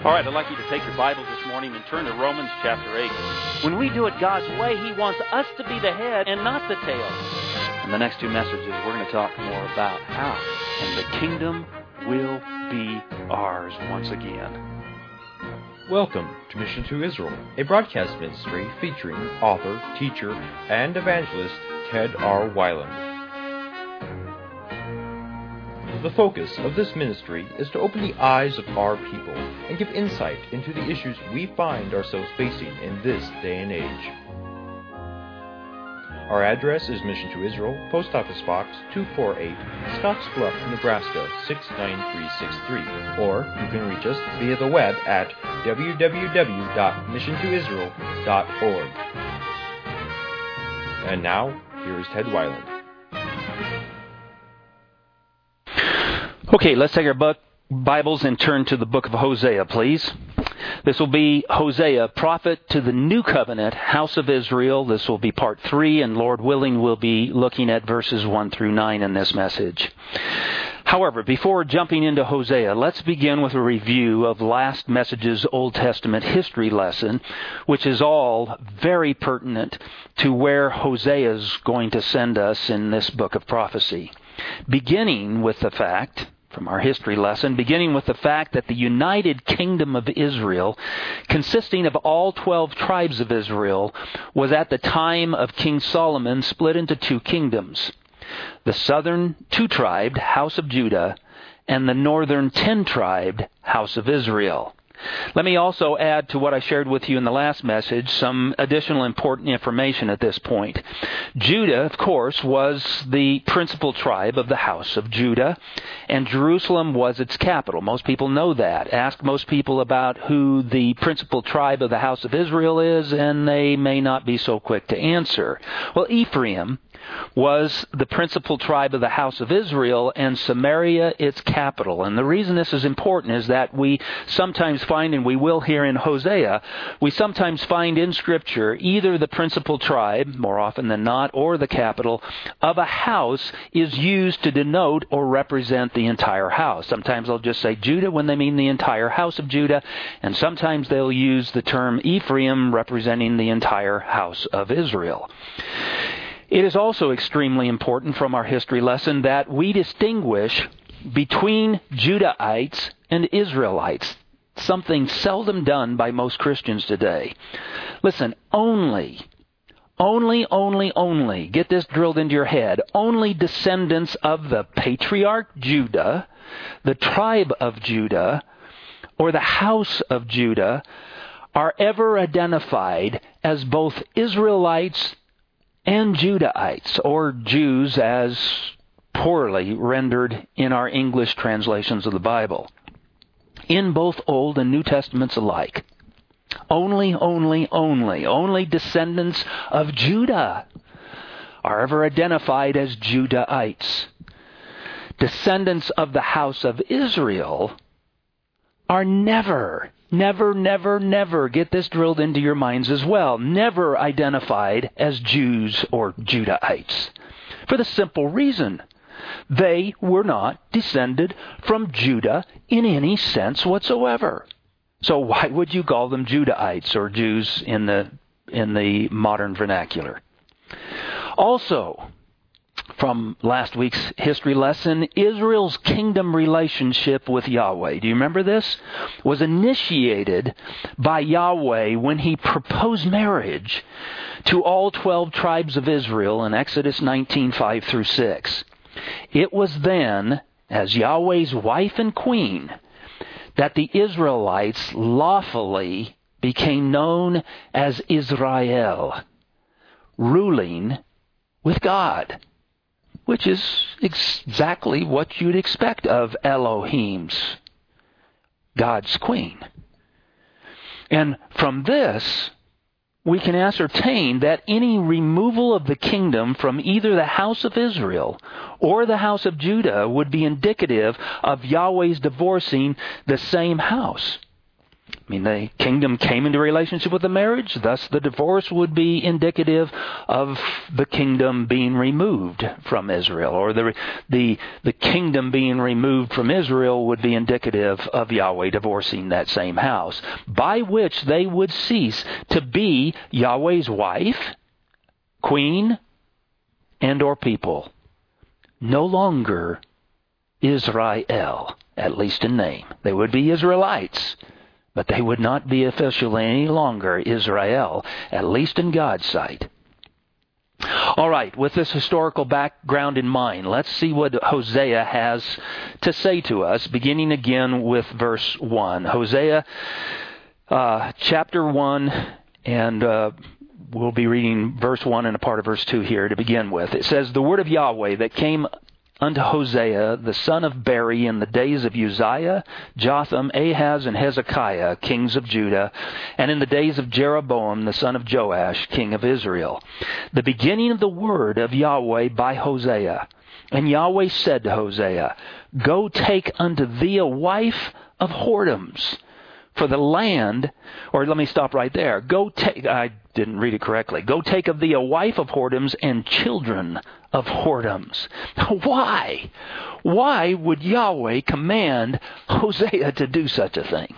All right, I'd like you to take your Bibles this morning and turn to Romans chapter 8. When we do it God's way, He wants us to be the head and not the tail. In the next two messages, we're going to talk more about how, and the kingdom will be ours once again. Welcome to Mission to Israel, a broadcast ministry featuring author, teacher, and evangelist Ted R. Weiland. The focus of this ministry is to open the eyes of our people and give insight into the issues we find ourselves facing in this day and age. Our address is Mission to Israel, Post Office Box 248, Scottsbluff, Nebraska 69363, or you can reach us via the web at www.missiontoisrael.org. And now, here is Ted Weiland. Okay, let's take our Bibles and turn to the book of Hosea, please. This will be Hosea, prophet to the new covenant, house of Israel. This will be part 3, and Lord willing, we'll be looking at verses 1 through 9 in this message. However, before jumping into Hosea, let's begin with a review of last message's Old Testament history lesson, which is all very pertinent to where Hosea is going to send us in this book of prophecy. Beginning with the fact that the united kingdom of Israel, consisting of all 12 tribes of Israel, was at the time of King Solomon split into two kingdoms. The southern 2-tribed house of Judah and the northern 10-tribed house of Israel. Let me also add to what I shared with you in the last message some additional important information at this point. Judah, of course, was the principal tribe of the house of Judah, and Jerusalem was its capital. Most people know that. Ask most people about who the principal tribe of the house of Israel is, and they may not be so quick to answer. Well, Ephraim was the principal tribe of the house of Israel, and Samaria its capital. And the reason this is important is that we sometimes find, and we will here in Hosea, we sometimes find in Scripture either the principal tribe, more often than not, or the capital of a house is used to denote or represent the entire house. Sometimes they'll just say Judah when they mean the entire house of Judah, and sometimes they'll use the term Ephraim representing the entire house of Israel. It is also extremely important from our history lesson that we distinguish between Judahites and Israelites, something seldom done by most Christians today. Listen, only, get this drilled into your head, only descendants of the patriarch Judah, the tribe of Judah, or the house of Judah are ever identified as both Israelites and Judahites, or Jews as poorly rendered in our English translations of the Bible, in both Old and New Testaments alike. Only descendants of Judah are ever identified as Judahites. Descendants of the house of Israel are never, get this drilled into your minds as well, never identified as Jews or Judahites. For the simple reason, they were not descended from Judah in any sense whatsoever. So why would you call them Judahites or Jews in the modern vernacular? Also, from last week's history lesson, Israel's kingdom relationship with Yahweh, do you remember this? Was initiated by Yahweh when He proposed marriage to all 12 tribes of Israel in Exodus 19:5 through 6. It was then, as Yahweh's wife and queen, that the Israelites lawfully became known as Israel, ruling with God, which is exactly what you'd expect of Elohim's, God's queen. And from this, we can ascertain that any removal of the kingdom from either the house of Israel or the house of Judah would be indicative of Yahweh's divorcing the same house. I mean, the kingdom came into relationship with the marriage, thus the divorce would be indicative of the kingdom being removed from Israel, or the kingdom being removed from Israel would be indicative of Yahweh divorcing that same house, by which they would cease to be Yahweh's wife, queen, and or people. No longer Israel, at least in name. They would be Israelites, but they would not be officially any longer Israel, at least in God's sight. All right, with this historical background in mind, let's see what Hosea has to say to us, beginning again with verse 1. Hosea chapter 1, and we'll be reading verse 1 and a part of verse 2 here to begin with. It says, "The word of Yahweh that came unto Hosea, the son of Beri, in the days of Uzziah, Jotham, Ahaz, and Hezekiah, kings of Judah, and in the days of Jeroboam, the son of Joash, king of Israel. The beginning of the word of Yahweh by Hosea. And Yahweh said to Hosea, Go take unto thee a wife of whoredoms. For the land," or let me stop right there. I didn't read it correctly. "Go take of thee a wife of whoredoms and children of whoredoms." Why? Why would Yahweh command Hosea to do such a thing?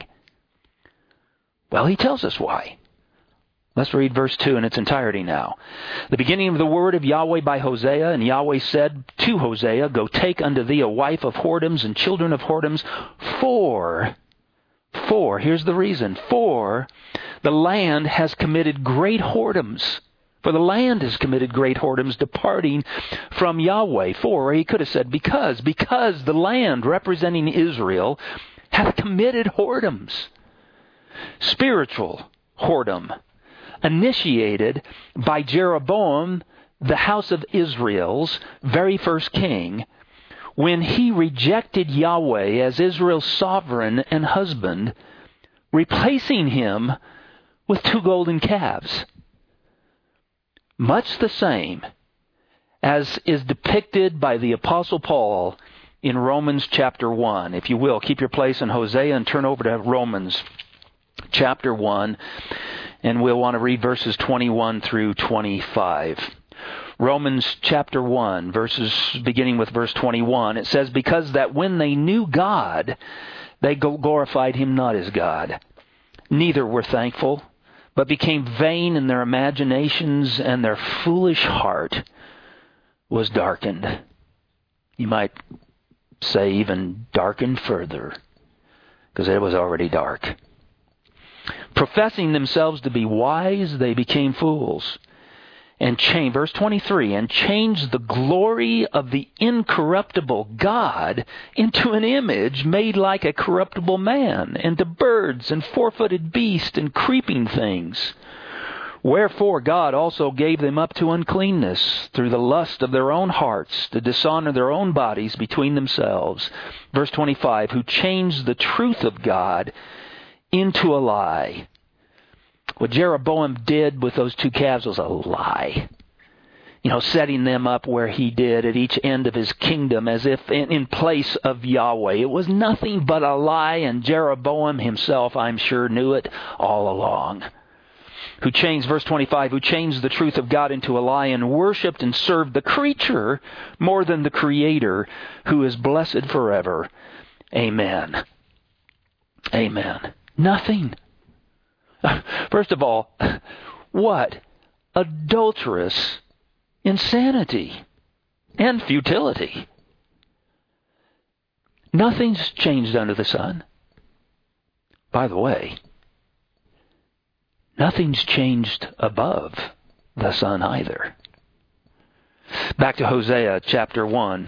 Well, he tells us why. Let's read verse 2 in its entirety now. "The beginning of the word of Yahweh by Hosea, and Yahweh said to Hosea, Go take unto thee a wife of whoredoms and children of whoredoms, for, here's the reason, for the land has committed great whoredoms. For the land has committed great whoredoms, departing from Yahweh. For, he could have said because the land, representing Israel, hath committed whoredoms. Spiritual whoredom, initiated by Jeroboam, the house of Israel's very first king, when he rejected Yahweh as Israel's sovereign and husband, replacing him with 2 golden calves. Much the same as is depicted by the Apostle Paul in Romans chapter 1. If you will, keep your place in Hosea and turn over to Romans chapter 1, and we'll want to read verses 21 through 25. Romans chapter 1, beginning with verse 21, it says, "Because that when they knew God, they glorified Him not as God, neither were thankful, but became vain in their imaginations, and their foolish heart was darkened." You might say even darkened further, because it was already dark. "Professing themselves to be wise, they became fools. And verse 23, and changed the glory of the incorruptible God into an image made like a corruptible man, and to birds and four-footed beasts and creeping things. Wherefore God also gave them up to uncleanness through the lust of their own hearts, to dishonor their own bodies between themselves." Verse 25, "Who changed the truth of God into a lie." What Jeroboam did with those 2 calves was a lie. Setting them up where he did at each end of his kingdom as if in place of Yahweh. It was nothing but a lie, and Jeroboam himself, I'm sure, knew it all along. Verse 25, "Who changed the truth of God into a lie, and worshipped and served the creature more than the Creator, who is blessed forever. Amen." Amen. Nothing. First of all, what adulterous insanity and futility. Nothing's changed under the sun. By the way, nothing's changed above the sun either. Back to Hosea chapter 1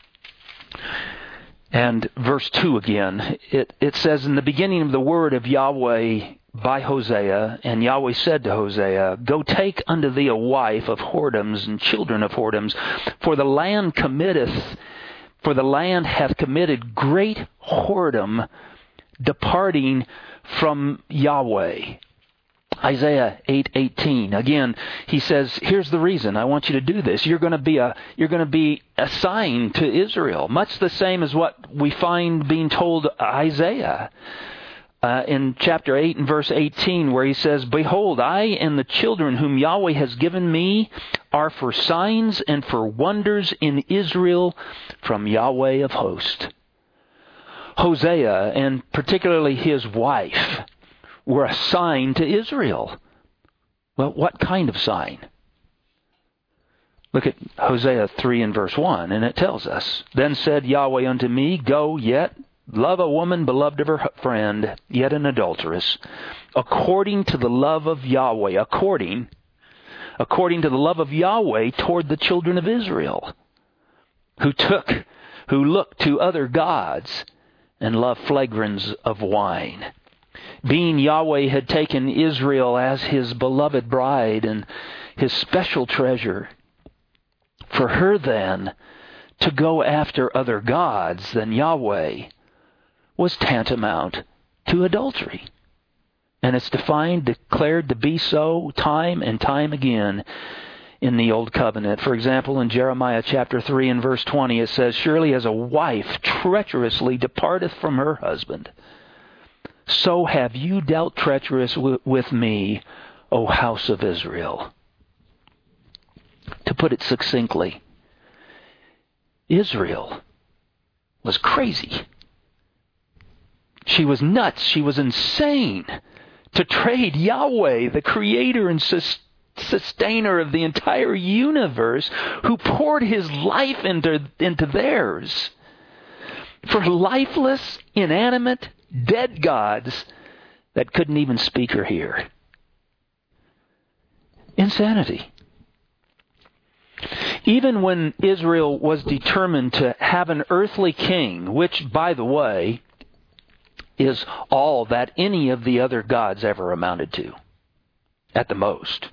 and verse 2 again. It says, "In the beginning of the word of Yahweh by Hosea, and Yahweh said to Hosea, Go take unto thee a wife of whoredoms and children of whoredoms, for the land hath committed great whoredom, departing from Yahweh." Isaiah 8:18. Again, he says, here's the reason I want you to do this. You're going to be a sign to Israel, much the same as what we find being told Isaiah. in chapter 8 and verse 18, where he says, "Behold, I and the children whom Yahweh has given me are for signs and for wonders in Israel from Yahweh of hosts." Hosea, and particularly his wife, were a sign to Israel. Well, what kind of sign? Look at Hosea 3 and verse 1, and it tells us, "Then said Yahweh unto me, Go yet, love a woman beloved of her friend, yet an adulteress, according to the love of Yahweh," according to the love of Yahweh toward the children of Israel, who looked to other gods and loved flagrons of wine. Being Yahweh had taken Israel as his beloved bride and his special treasure, for her then to go after other gods than Yahweh was tantamount to adultery. And it's declared to be so time and time again in the Old Covenant. For example, in Jeremiah chapter 3 and verse 20, it says, "Surely as a wife treacherously departeth from her husband, so have you dealt treacherous with me, O house of Israel." To put it succinctly, Israel was crazy. She was nuts. She was insane to trade Yahweh, the creator and sustainer of the entire universe, who poured his life into theirs, for lifeless, inanimate, dead gods that couldn't even speak or hear. Insanity. Even when Israel was determined to have an earthly king, which, by the way, is all that any of the other gods ever amounted to, at the most.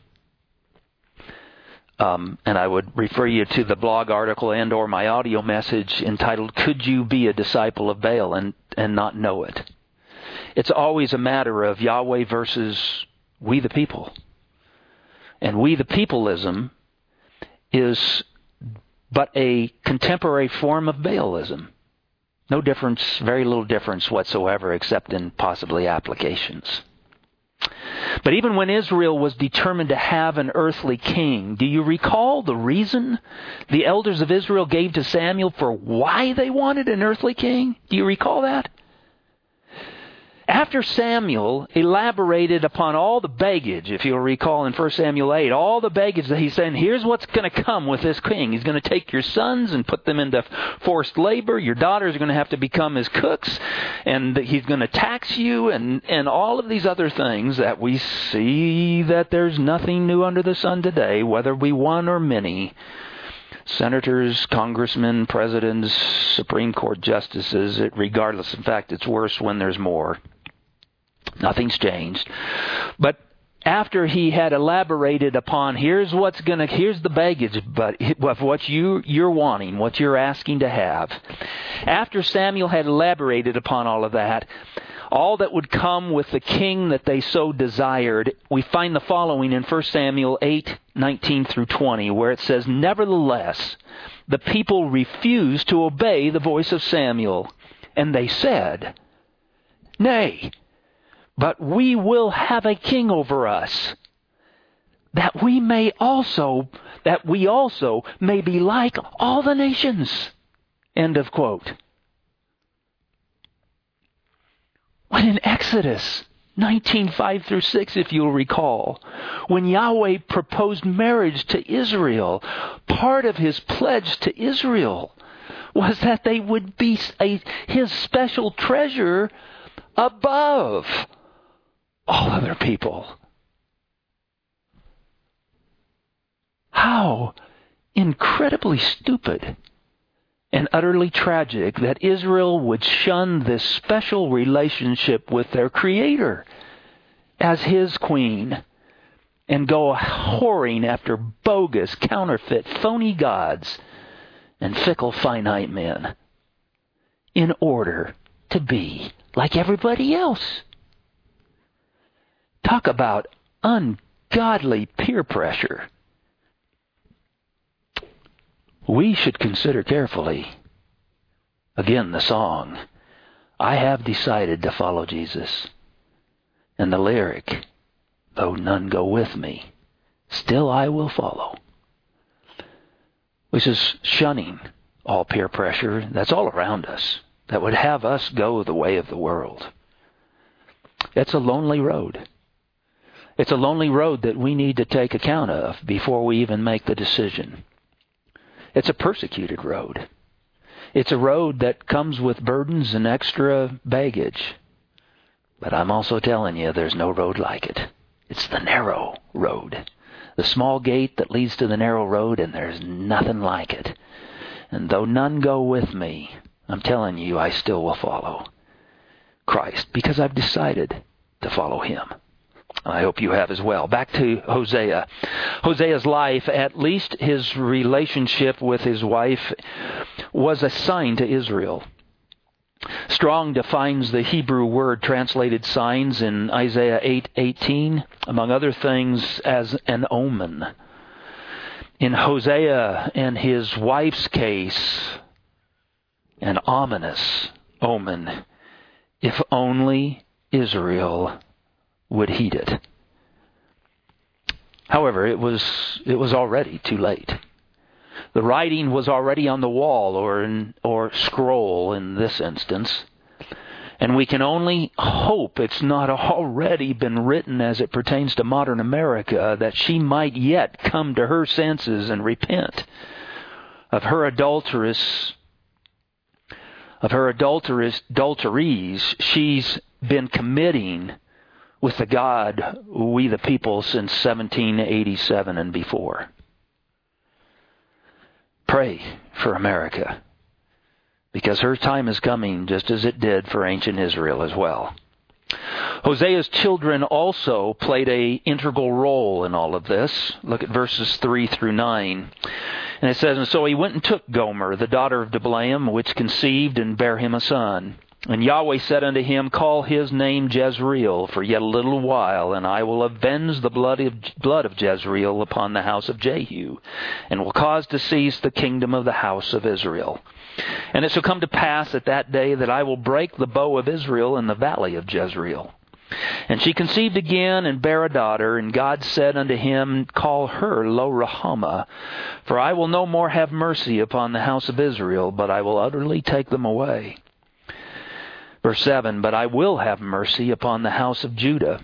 And I would refer you to the blog article and or my audio message entitled, "Could You Be a Disciple of Baal and Not Know It?" It's always a matter of Yahweh versus we the people. And we the peopleism is but a contemporary form of Baalism. No difference, very little difference whatsoever, except in possibly applications. But even when Israel was determined to have an earthly king, do you recall the reason the elders of Israel gave to Samuel for why they wanted an earthly king? Do you recall that? After Samuel elaborated upon all the baggage, if you'll recall in 1 Samuel 8, all the baggage that he's saying, here's what's going to come with this king. He's going to take your sons and put them into forced labor. Your daughters are going to have to become his cooks. And he's going to tax you and all of these other things that we see that there's nothing new under the sun today, whether we one or many. Senators, congressmen, presidents, Supreme Court justices, regardless. In fact, it's worse when there's more. Nothing's changed. But after he had elaborated upon here's the baggage of what you're wanting, what you're asking to have. After Samuel had elaborated upon all of that, all that would come with the king that they so desired, we find the following in 1 Samuel 8:19 through 20, where it says, "Nevertheless, the people refused to obey the voice of Samuel, and they said, Nay, but we will have a king over us, that we also may be like all the nations." End of quote. When in Exodus 19:5 through 6, if you'll recall, when Yahweh proposed marriage to Israel, part of his pledge to Israel was that they would be his special treasure above all other people. How incredibly stupid and utterly tragic that Israel would shun this special relationship with their Creator as his queen and go whoring after bogus, counterfeit, phony gods and fickle, finite men in order to be like everybody else. Talk about ungodly peer pressure. We should consider carefully, again, the song, "I have decided to follow Jesus." And the lyric, though none go with me, still I will follow. Which is shunning all peer pressure that's all around us, that would have us go the way of the world. It's a lonely road. It's a lonely road that we need to take account of before we even make the decision. It's a persecuted road. It's a road that comes with burdens and extra baggage. But I'm also telling you, there's no road like it. It's the narrow road. The small gate that leads to the narrow road, and there's nothing like it. And though none go with me, I'm telling you, I still will follow Christ, because I've decided to follow Him. I hope you have as well. Back to Hosea. Hosea's life, at least his relationship with his wife, was a sign to Israel. Strong defines the Hebrew word translated signs in Isaiah 8:18, among other things, as an omen. In Hosea and his wife's case, an ominous omen, if only Israel would heed it. However, it was already too late. The writing was already on the wall or scroll in this instance, and we can only hope it's not already been written as it pertains to modern America, that she might yet come to her senses and repent of her adulteries she's been committing with the God, we the people, since 1787 and before. Pray for America, because her time is coming just as it did for ancient Israel as well. Hosea's children also played an integral role in all of this. Look at verses 3 through 9. And it says, And so he went and took Gomer, the daughter of Diblaim, which conceived and bare him a son. And Yahweh said unto him, Call his name Jezreel, for yet a little while, and I will avenge the blood of Jezreel upon the house of Jehu, and will cause to cease the kingdom of the house of Israel. And it shall come to pass at that day that I will break the bow of Israel in the valley of Jezreel. And she conceived again and bare a daughter, and God said unto him, Call her Lo-Ruhamah, for I will no more have mercy upon the house of Israel, but I will utterly take them away. Verse 7, But I will have mercy upon the house of Judah,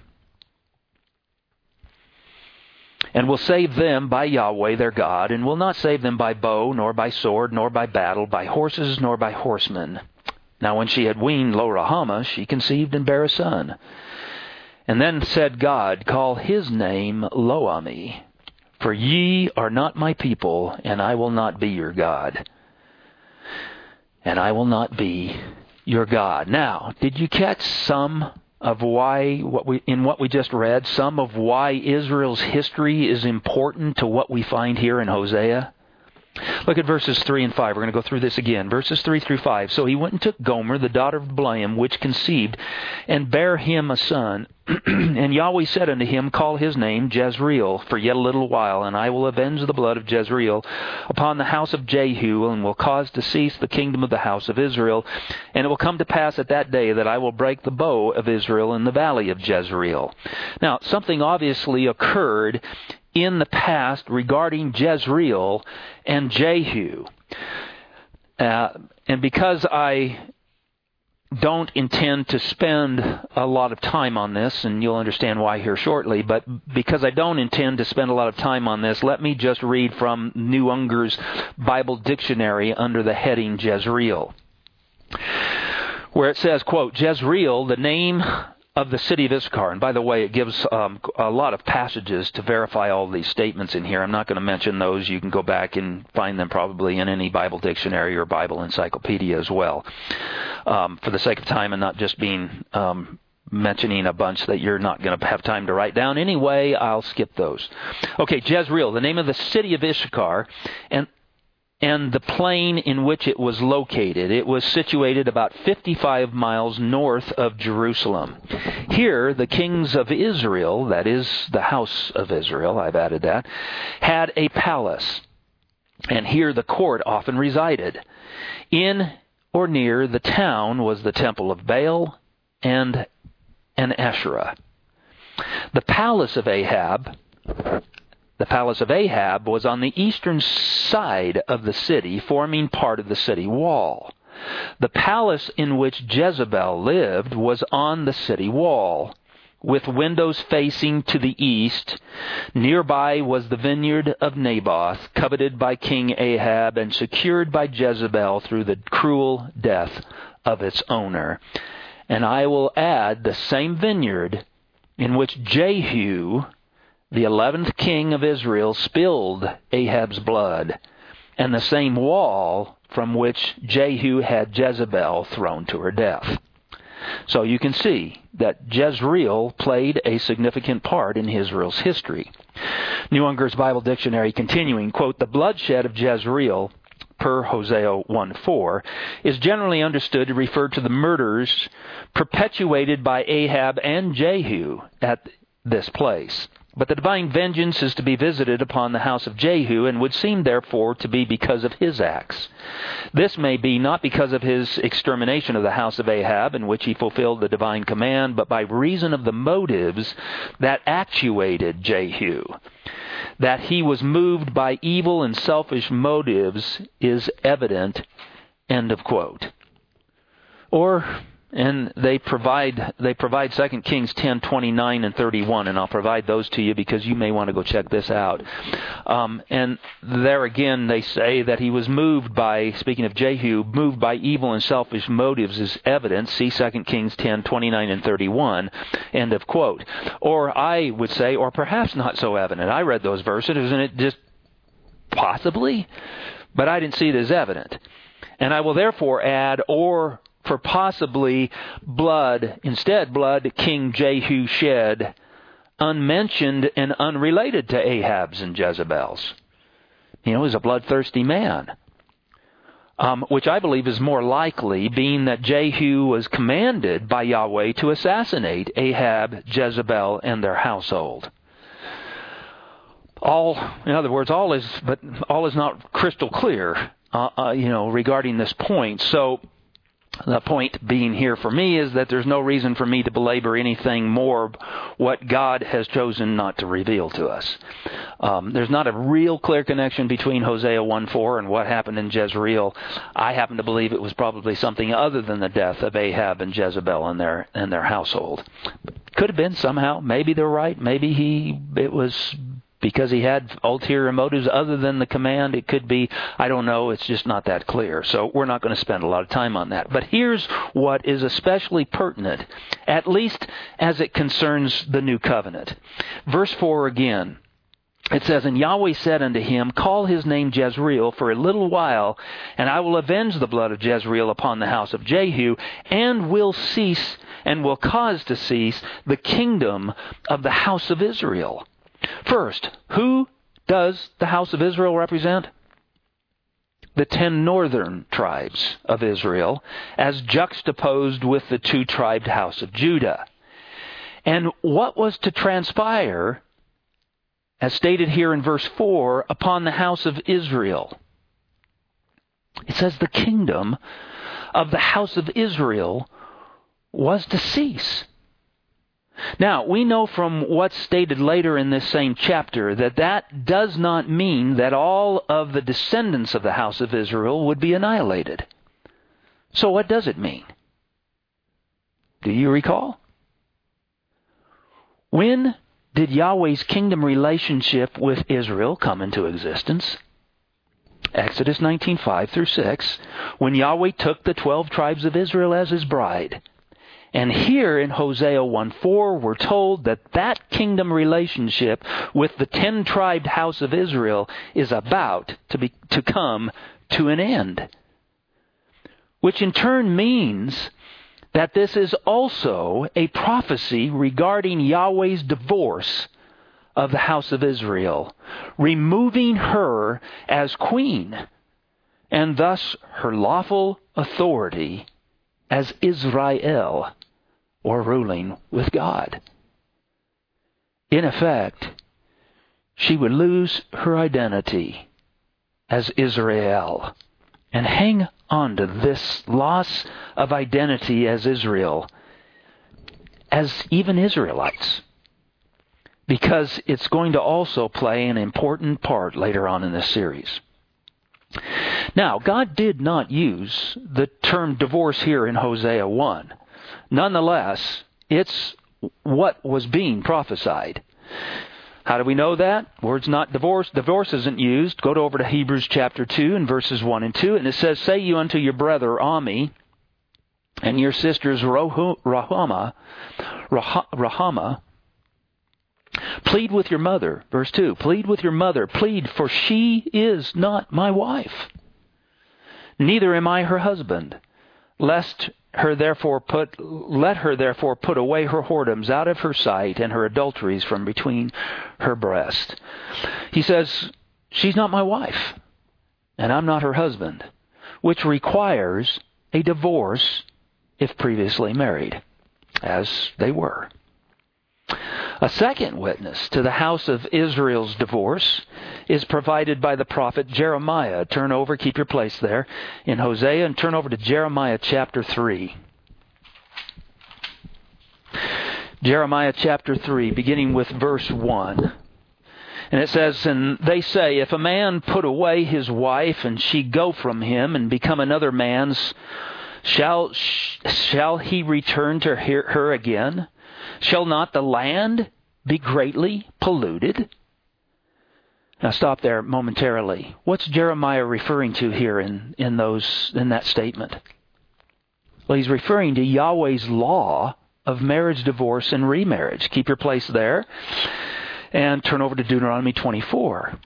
and will save them by Yahweh their God, and will not save them by bow, nor by sword, nor by battle, by horses, nor by horsemen. Now when she had weaned Lo-Ruhamah, she conceived and bare a son. And then said God, Call his name Lo-Ammi, for ye are not my people, and I will not be your God. And I will not be your God. Now, did you catch some of why, what we just read, some of why Israel's history is important to what we find here in Hosea? Look at verses 3 and 5. We're going to go through this again. Verses 3 through 5. So he went and took Gomer, the daughter of Diblaim, which conceived, and bare him a son. And Yahweh said unto him, Call his name Jezreel, for yet a little while, and I will avenge the blood of Jezreel upon the house of Jehu, and will cause to cease the kingdom of the house of Israel. And it will come to pass at that day that I will break the bow of Israel in the valley of Jezreel. Now, something obviously occurred in the past regarding Jezreel and Jehu. And because I don't intend to spend a lot of time on this, and you'll understand why here shortly, but because I don't intend to spend a lot of time on this, let me just read from New Unger's Bible Dictionary under the heading Jezreel, where it says, quote, Jezreel, the name of the city of Issachar. And by the way, it gives a lot of passages to verify all these statements in here. I'm not going to mention those. You can go back and find them probably in any Bible dictionary or Bible encyclopedia as well. For the sake of time and not just being mentioning a bunch that you're not going to have time to write down anyway, I'll skip those. Okay, Jezreel, the name of the city of Issachar, and the plain in which it was located. It was situated about 55 miles north of Jerusalem. Here, the kings of Israel, that is, the house of Israel, I've added that, had a palace. And here the court often resided. In or near the town was the temple of Baal and an Asherah. The palace of Ahab was on the eastern side of the city, forming part of the city wall. The palace in which Jezebel lived was on the city wall, with windows facing to the east. Nearby was the vineyard of Naboth, coveted by King Ahab and secured by Jezebel through the cruel death of its owner. And I will add the same vineyard in which Jehu, the 11th king of Israel, spilled Ahab's blood, and the same wall from which Jehu had Jezebel thrown to her death. So you can see that Jezreel played a significant part in Israel's history. New Unger's Bible Dictionary continuing, quote, "The bloodshed of Jezreel," per Hosea 1:4, "is generally understood to refer to the murders perpetuated by Ahab and Jehu at this place. But the divine vengeance is to be visited upon the house of Jehu, and would seem therefore to be because of his acts. This may be not because of his extermination of the house of Ahab, in which he fulfilled the divine command, but by reason of the motives that actuated Jehu. That he was moved by evil and selfish motives is evident." End of quote. And they provide 2 Kings 10:29 and 31, and I'll provide those to you because you may want to go check this out. And there again they say that he was moved by, speaking of Jehu, moved by evil and selfish motives is evident. See 2 Kings 10:29 and 31, end of quote. Or I would say, or perhaps not so evident. I read those verses, isn't it just possibly? But I didn't see it as evident. And I will therefore add, or for possibly blood King Jehu shed, unmentioned and unrelated to Ahab's and Jezebel's. He was a bloodthirsty man, which I believe is more likely, being that Jehu was commanded by Yahweh to assassinate Ahab, Jezebel, and their household. All is not crystal clear, regarding this point. So, the point being here for me is that there's no reason for me to belabor anything more what God has chosen not to reveal to us. There's not a real clear connection between Hosea 1:4 and what happened in Jezreel. I happen to believe it was probably something other than the death of Ahab and Jezebel and their household. Could have been somehow. Maybe they're right. Maybe it was because he had ulterior motives other than the command. It could be, I don't know, it's just not that clear. So we're not going to spend a lot of time on that. But here's what is especially pertinent, at least as it concerns the new covenant. Verse 4 again. It says, "And Yahweh said unto him, Call his name Jezreel for a little while, and I will avenge the blood of Jezreel upon the house of Jehu, and will cause to cease the kingdom of the house of Israel." First, who does the house of Israel represent? The 10 northern tribes of Israel, as juxtaposed with the 2-tribed house of Judah. And what was to transpire, as stated here in verse 4, upon the house of Israel? It says the kingdom of the house of Israel was to cease. Now, we know from what's stated later in this same chapter that does not mean that all of the descendants of the house of Israel would be annihilated. So what does it mean? Do you recall? When did Yahweh's kingdom relationship with Israel come into existence? Exodus 19:5 through 6, when Yahweh took the 12 tribes of Israel as his bride. And here in Hosea 1:4, we're told that kingdom relationship with the 10-tribed house of Israel is about to come to an end. Which in turn means that this is also a prophecy regarding Yahweh's divorce of the house of Israel, removing her as queen, and thus her lawful authority as Israel, or ruling with God. In effect, she would lose her identity as Israel and hang on to this loss of identity as Israel, as even Israelites because it's going to also play an important part later on in this series. Now, God did not use the term divorce here in Hosea 1. Nonetheless, it's what was being prophesied. How do we know that? Word's not divorce. Divorce isn't used. Go over to Hebrews chapter 2 and verses 1 and 2, and it says, "Say you unto your brother Ami and your sisters Rahama, plead with your mother." Verse 2, "Plead with your mother, plead, for she is not my wife, neither am I her husband. Let her therefore put away her whoredoms out of her sight, and her adulteries from between her breast." He says, she's not my wife, and I'm not her husband, which requires a divorce if previously married, as they were. A second witness to the house of Israel's divorce is provided by the prophet Jeremiah. Turn over, keep your place there in Hosea, and turn over to Jeremiah chapter 3. Jeremiah chapter 3, beginning with verse 1. And it says, "And they say, if a man put away his wife, and she go from him, and become another man's, shall he return to her again? Shall not the land be greatly polluted?" Now stop there momentarily. What's Jeremiah referring to here in that statement? Well, he's referring to Yahweh's law of marriage, divorce, and remarriage. Keep your place there and turn over to Deuteronomy 24.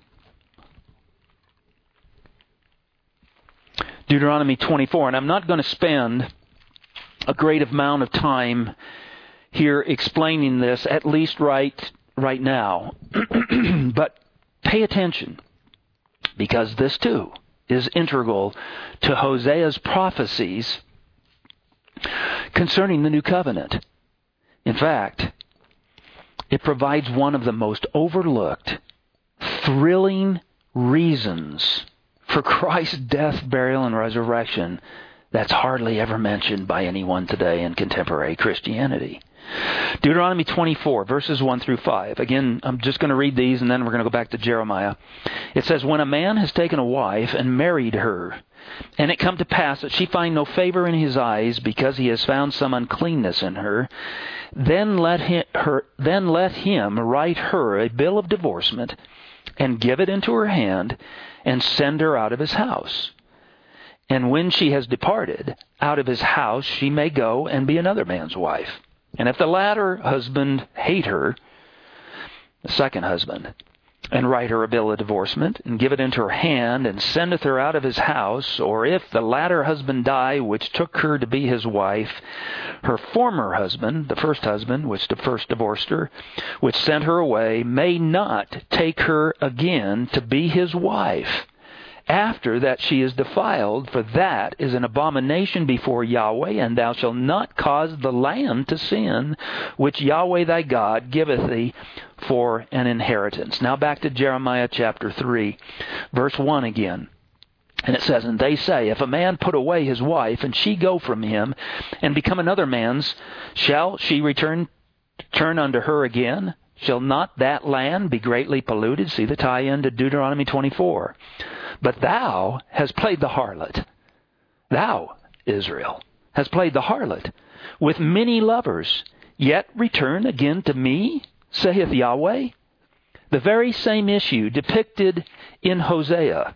Deuteronomy 24, and I'm not going to spend a great amount of time here explaining this, at least right now. But pay attention, because this too is integral to Hosea's prophecies concerning the new covenant. In fact, it provides one of the most overlooked, thrilling reasons for Christ's death, burial, and resurrection that's hardly ever mentioned by anyone today in contemporary Christianity. Deuteronomy 24, verses 1 through 5. Again, I'm just going to read these and then we're going to go back to Jeremiah. It says, "When a man has taken a wife and married her, and it come to pass that she find no favor in his eyes, because he has found some uncleanness in her, then let him write her a bill of divorcement, and give it into her hand, and send her out of his house. And when she has departed out of his house, she may go and be another man's wife. And if the latter husband hate her," the second husband, "and write her a bill of divorcement, and give it into her hand, and sendeth her out of his house, or if the latter husband die, which took her to be his wife, her former husband," the first husband, which the first divorced her, "which sent her away, may not take her again to be his wife, after that she is defiled, for that is an abomination before Yahweh, and thou shalt not cause the land to sin, which Yahweh thy God giveth thee for an inheritance." Now back to Jeremiah chapter 3, verse 1 again. And it says, "And they say, if a man put away his wife, and she go from him, and become another man's, shall she turn unto her again? Shall not that land be greatly polluted?" See the tie-in to Deuteronomy 24. "But thou hast played the harlot. Thou, Israel, hast played the harlot with many lovers. Yet return again to me, saith Yahweh." The very same issue depicted in Hosea.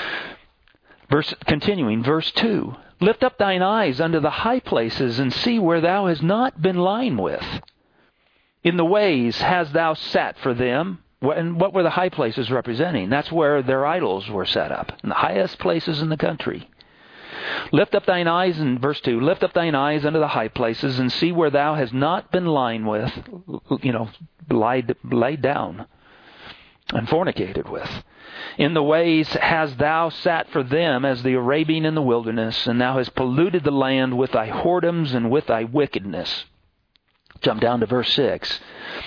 Continuing, verse 2. "Lift up thine eyes unto the high places, and see where thou hast not been lying with. In the ways hast thou sat for them." And what were the high places representing? That's where their idols were set up, in the highest places in the country. "Lift up thine eyes," in verse 2, "lift up thine eyes unto the high places, and see where thou hast not been lying with," laid down and fornicated with. "In the ways hast thou sat for them as the Arabian in the wilderness, and thou hast polluted the land with thy whoredoms and with thy wickedness." Jump down to verse 6.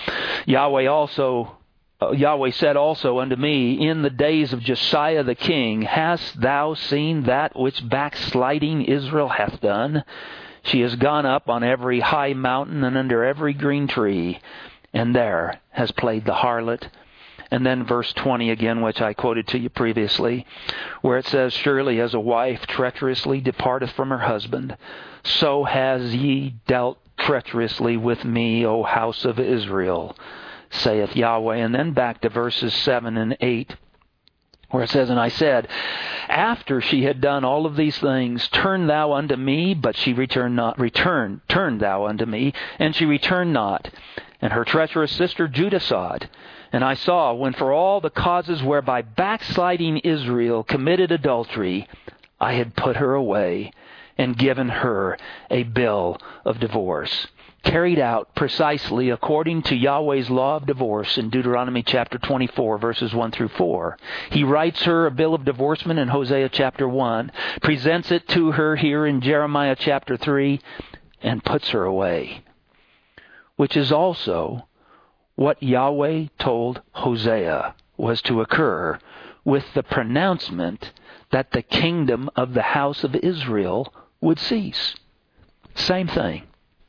Yahweh said also unto me, "In the days of Josiah the king, hast thou seen that which backsliding Israel hath done? She has gone up on every high mountain and under every green tree, and there has played the harlot. And then verse 20 again, which I quoted to you previously, where it says, surely as a wife treacherously departeth from her husband, so has ye dealt treacherously with me, O house of Israel, saith Yahweh. And then back to verses 7 and 8, where it says, and I said, after she had done all of these things, turn thou unto me, but she returned not. Turn thou unto me, and she returned not. And her treacherous sister Judah saw it. And I saw, when for all the causes whereby backsliding Israel committed adultery, I had put her away and given her a bill of divorce, carried out precisely according to Yahweh's law of divorce in Deuteronomy chapter 24, verses 1 through 4. He writes her a bill of divorcement in Hosea chapter 1, presents it to her here in Jeremiah chapter 3, and puts her away, which is also what Yahweh told Hosea was to occur with the pronouncement that the kingdom of the house of Israel would cease. Same thing.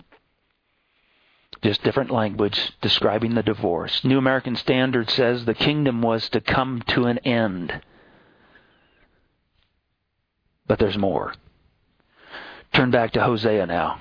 Just different language describing the divorce. New American Standard says the kingdom was to come to an end. But there's more. Turn back to Hosea now.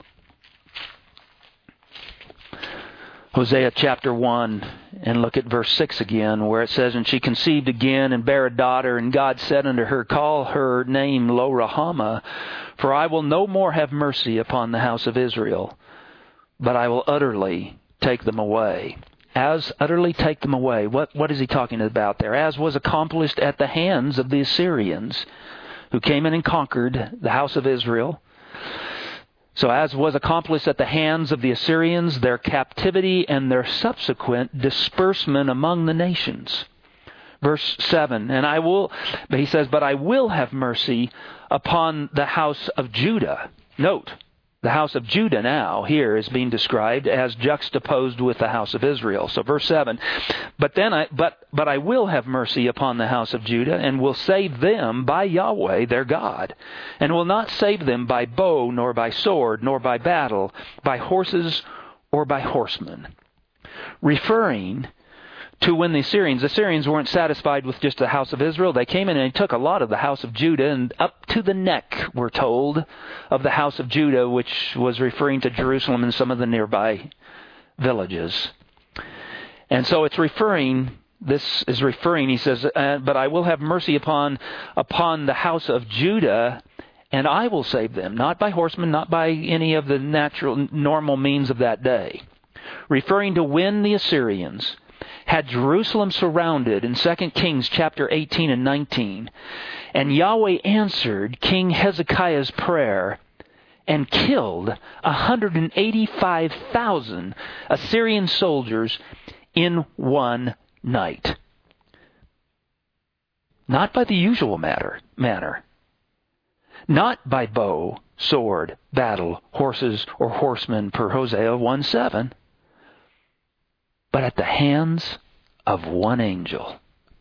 Hosea chapter 1, and look at verse 6 again, where it says, and she conceived again and bare a daughter, and God said unto her, call her name Lo-Ruhamah, for I will no more have mercy upon the house of Israel, but I will utterly take them away. As utterly take them away. What is he talking about there? As was accomplished at the hands of the Assyrians, who came in and conquered the house of Israel. So as was accomplished at the hands of the Assyrians, their captivity and their subsequent disbursement among the nations. Verse 7, he says, but I will have mercy upon the house of Judah. Note, the house of Judah now here is being described as juxtaposed with the house of Israel. So verse 7, but I will have mercy upon the house of Judah, and will save them by Yahweh their God, and will not save them by bow, nor by sword, nor by battle, by horses, or by horsemen. Referring to when the Assyrians weren't satisfied with just the house of Israel. They came in and took a lot of the house of Judah, and up to the neck, we're told, of the house of Judah, which was referring to Jerusalem and some of the nearby villages. And so he says, but I will have mercy upon the house of Judah, and I will save them, not by horsemen, not by any of the normal means of that day. Referring to when the Assyrians had Jerusalem surrounded in 2 Kings chapter 18 and 19. And Yahweh answered King Hezekiah's prayer and killed 185,000 Assyrian soldiers in one night. Not by the usual manner. Not by bow, sword, battle, horses, or horsemen per Hosea 1:7. But at the hands of one angel.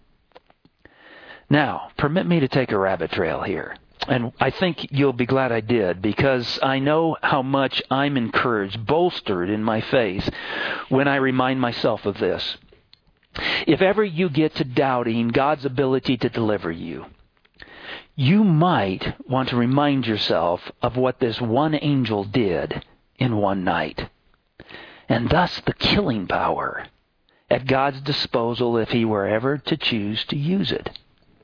Now, permit me to take a rabbit trail here. And I think you'll be glad I did, because I know how much I'm encouraged, bolstered in my faith, when I remind myself of this. If ever you get to doubting God's ability to deliver you, you might want to remind yourself of what this one angel did in one night. And thus the killing power at God's disposal if He were ever to choose to use it.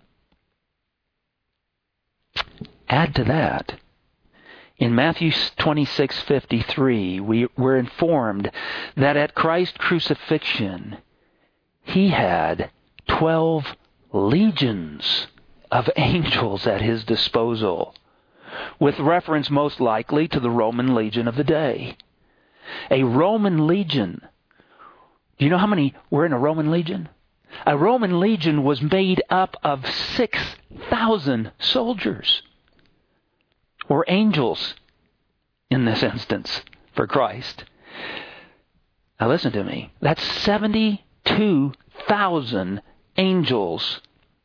Add to that, in Matthew 26:53, we're informed that at Christ's crucifixion, He had 12 legions of angels at His disposal, with reference most likely to the Roman legion of the day. A Roman legion. Do you know how many were in a Roman legion? A Roman legion was made up of 6,000 soldiers. Or angels, in this instance, for Christ. Now listen to me. That's 72,000 angels.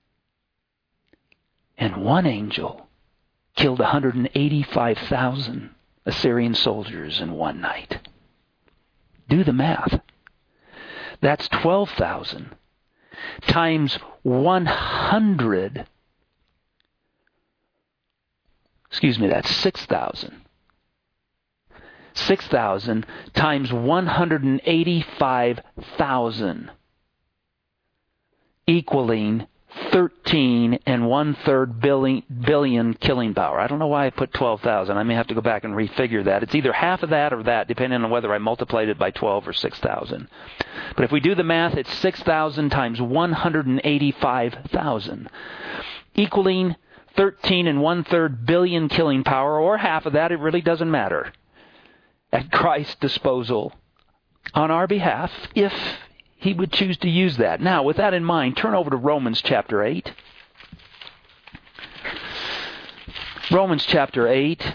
And one angel killed 185,000 Assyrian soldiers in one night. Do the math. That's 12,000 times 100. That's 6,000. 6,000 times 185,000, equaling 13 1/3 billion killing power. I don't know why I put 12,000. I may have to go back and refigure that. It's either half of that or that, depending on whether I multiplied it by 12 or 6,000. But if we do the math, it's 6,000 times 185,000, equaling 13 1/3 billion killing power, or half of that. It really doesn't matter. At Christ's disposal on our behalf, if He would choose to use that. Now, with that in mind, turn over to Romans chapter 8. Romans chapter 8.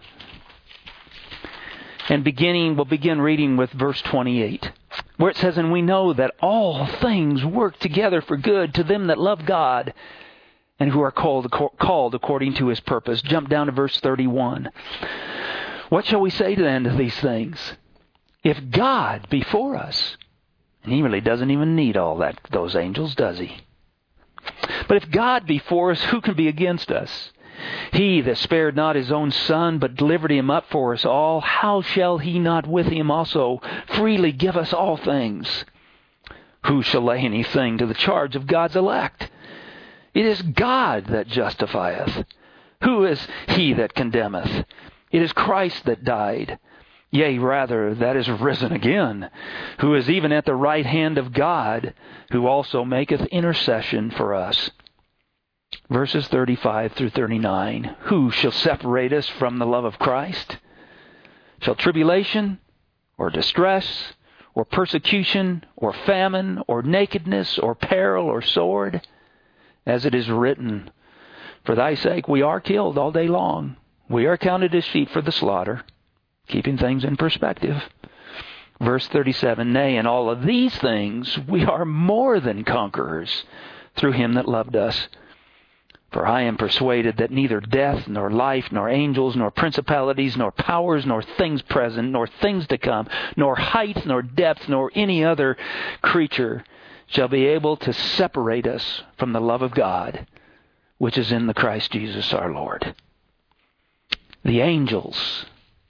And we'll begin reading with verse 28, where it says, "And we know that all things work together for good to them that love God, and who are called according to His purpose." Jump down to verse 31. "What shall we say then to these things? If God be for us," and He really doesn't even need those angels, does He? "But if God be for us, who can be against us? He that spared not His own Son, but delivered Him up for us all, how shall He not with Him also freely give us all things? Who shall lay anything to the charge of God's elect? It is God that justifieth. Who is he that condemneth? It is Christ that died, yea, rather, that is risen again, who is even at the right hand of God, who also maketh intercession for us." Verses 35 through 39. "Who shall separate us from the love of Christ? Shall tribulation, or distress, or persecution, or famine, or nakedness, or peril, or sword? As it is written, For thy sake we are killed all day long. We are counted as sheep for the slaughter," keeping things in perspective. Verse 37, "Nay, in all of these things we are more than conquerors through Him that loved us. For I am persuaded that neither death, nor life, nor angels, nor principalities, nor powers, nor things present, nor things to come, nor height, nor depth, nor any other creature shall be able to separate us from the love of God, which is in the Christ Jesus our Lord." The angels,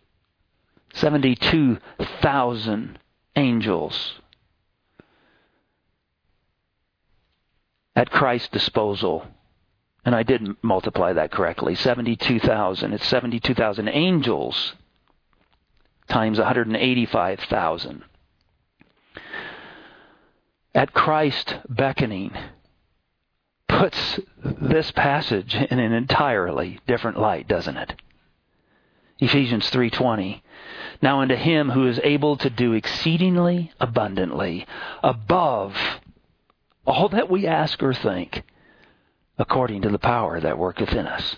72,000 angels at Christ's disposal. And I did multiply that correctly. 72,000. It's 72,000 angels times 185,000. At Christ beckoning puts this passage in an entirely different light, doesn't it? Ephesians 3:20. "Now unto Him who is able to do exceedingly abundantly, above all that we ask or think, according to the power that worketh in us."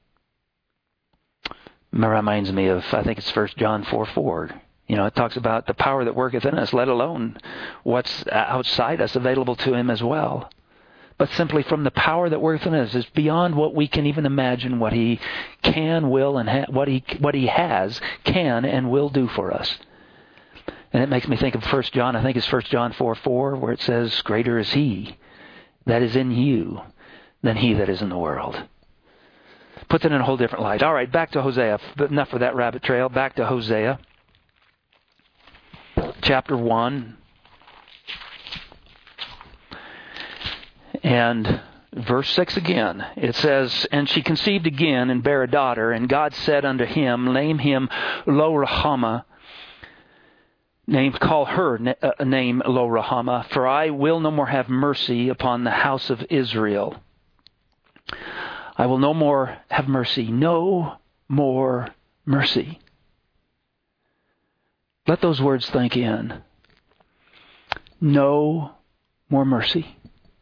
It reminds me of, I think it's 1 John 4:4. It talks about the power that worketh in us, let alone what's outside us available to Him as well. But simply from the power that worketh in us is beyond what we can even imagine, what He can, will, and what He has, can, and will do for us. And it makes me think of 1 John, I think it's 1 John 4:4, where it says, "Greater is He that is in you than he that is in the world." Puts it in a whole different light. All right, back to Hosea. Enough of that rabbit trail. Back to Hosea. Chapter 1. And verse 6 again. It says, "And she conceived again and bare a daughter, and God said unto him, Name him Lo-Ruhamah. Call her name Lo-Ruhamah, for I will no more have mercy upon the house of Israel. I will no more have mercy." No more mercy. Let those words sink in. No more mercy.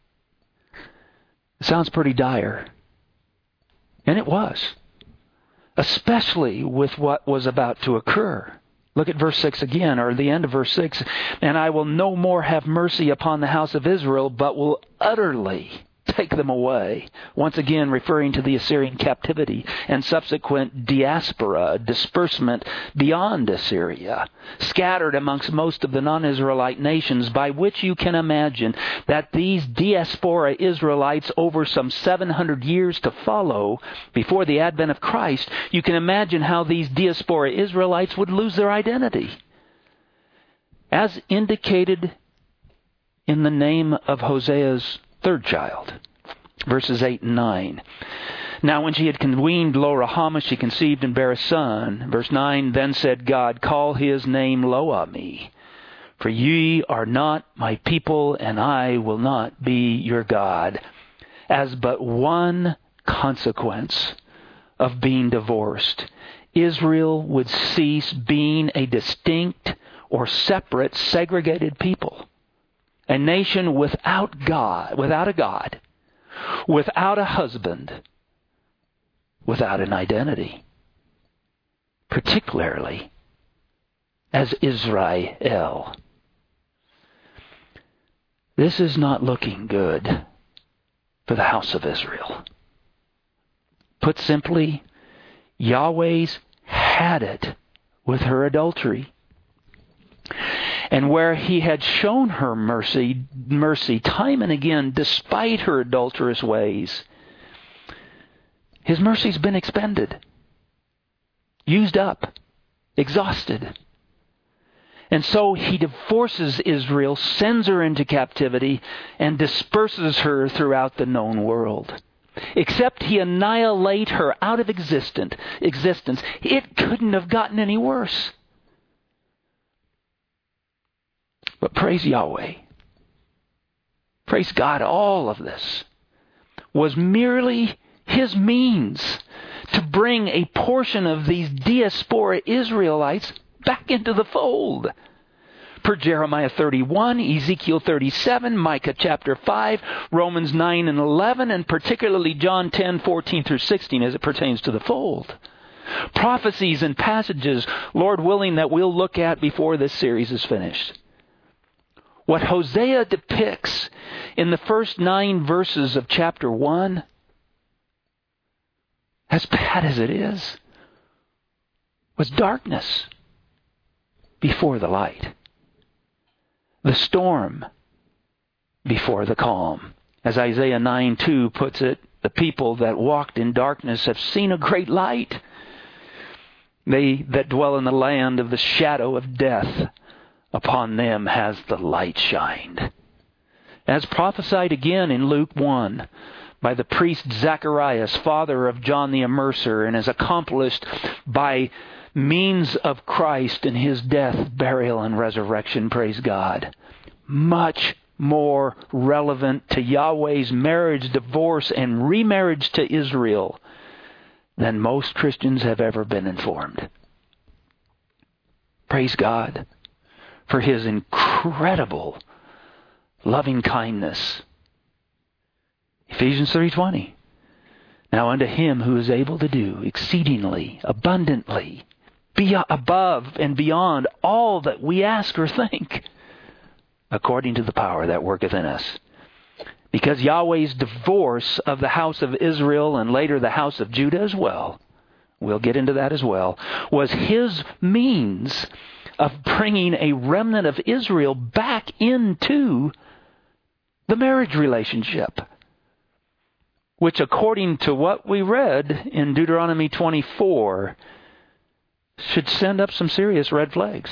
It sounds pretty dire. And it was. Especially with what was about to occur. Look at verse 6 again, or the end of verse 6. "And I will no more have mercy upon the house of Israel, but will utterly take them away. Once again, referring to the Assyrian captivity and subsequent diaspora, disbursement beyond Assyria, scattered amongst most of the non-Israelite nations, by which you can imagine that these diaspora Israelites, over some 700 years to follow before the advent of Christ, you can imagine how these diaspora Israelites would lose their identity. As indicated in the name of Hosea's third child, verses 8 and 9. Now when she had weaned Lo-Ruhamah, she conceived and bare a son. Verse 9, then said God, call his name Lo-Ammi, for ye are not my people, and I will not be your God. As but one consequence of being divorced, Israel would cease being a distinct or separate, segregated people. A nation without God, without a God, without a husband, without an identity, particularly as Israel. This is not looking good for the house of Israel. Put simply, Yahweh's had it with her adultery. And where he had shown her mercy time and again, despite her adulterous ways, his mercy's been expended, used up, exhausted. And so he divorces Israel, sends her into captivity, and disperses her throughout the known world. Except he annihilate her out of existence, it couldn't have gotten any worse. But praise Yahweh. Praise God, all of this was merely his means to bring a portion of these diaspora Israelites back into the fold. Per Jeremiah 31, Ezekiel 37, Micah chapter 5, Romans 9 and 11, and particularly John 10, 14 through 16 as it pertains to the fold. Prophecies and passages, Lord willing, that we'll look at before this series is finished. What Hosea depicts in the first 9 verses of chapter 1, as bad as it is, was darkness before the light. The storm before the calm. As Isaiah 9:2 puts it, the people that walked in darkness have seen a great light. They that dwell in the land of the shadow of death, upon them has the light shined. As prophesied again in Luke 1 by the priest Zacharias, father of John the Immerser, and as accomplished by means of Christ in his death, burial, and resurrection, praise God. Much more relevant to Yahweh's marriage, divorce, and remarriage to Israel than most Christians have ever been informed. Praise God for his incredible loving kindness. Ephesians 3:20. Now unto him who is able to do exceedingly, abundantly, above and beyond all that we ask or think, according to the power that worketh in us. Because Yahweh's divorce of the house of Israel and later the house of Judah as well, we'll get into that as well, was his means of bringing a remnant of Israel back into the marriage relationship, which according to what we read in Deuteronomy 24 should send up some serious red flags.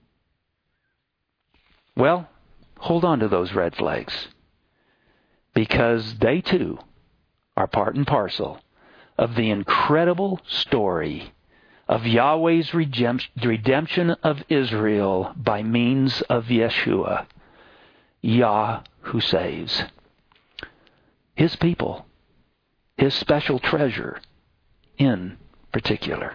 Well, hold on to those red flags, because they too are part and parcel of the incredible story of Yahweh's redemption of Israel by means of Yeshua, Yah who saves. His people, his special treasure in particular.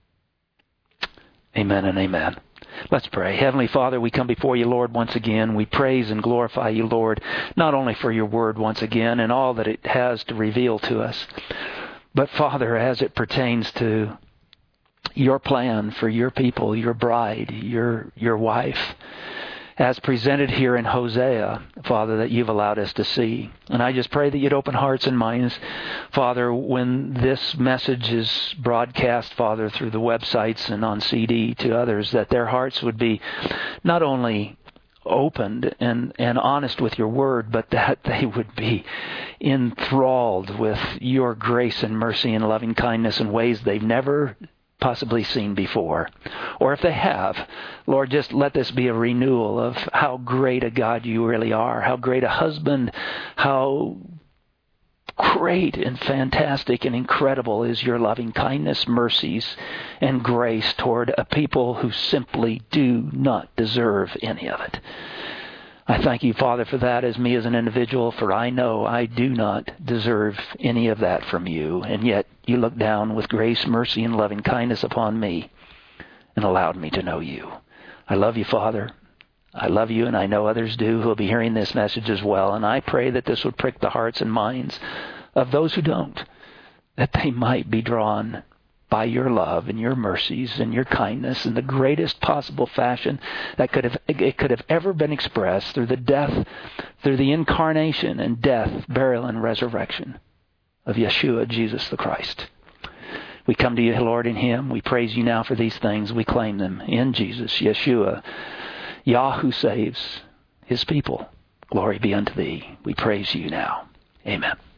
Amen and amen. Let's pray. Heavenly Father, we come before you, Lord, once again. We praise and glorify you, Lord, not only for your word once again and all that it has to reveal to us, but, Father, as it pertains to your plan for your people, your bride, your wife, as presented here in Hosea, Father, that you've allowed us to see. And I just pray that you'd open hearts and minds, Father, when this message is broadcast, Father, through the websites and on CD to others, that their hearts would be not only opened and honest with your word, but that they would be enthralled with your grace and mercy and loving kindness in ways they've never possibly seen before. Or if they have, Lord, just let this be a renewal of how great a God you really are, how great a husband, how great and fantastic and incredible is your loving kindness, mercies, and grace toward a people who simply do not deserve any of it. I thank you, Father, for that as me as an individual, for I know I do not deserve any of that from you, and yet you look down with grace, mercy, and loving kindness upon me and allowed me to know you. I love you, Father. I love you, and I know others do who will be hearing this message as well, and I pray that this would prick the hearts and minds of those who don't, that they might be drawn by your love and your mercies and your kindness in the greatest possible fashion that it could have ever been expressed through the incarnation and death, burial, and resurrection of Yeshua, Jesus the Christ. We come to you, Lord, in Him. We praise you now for these things. We claim them in Jesus, Yeshua, Yah who saves His people. Glory be unto thee. We praise you now. Amen.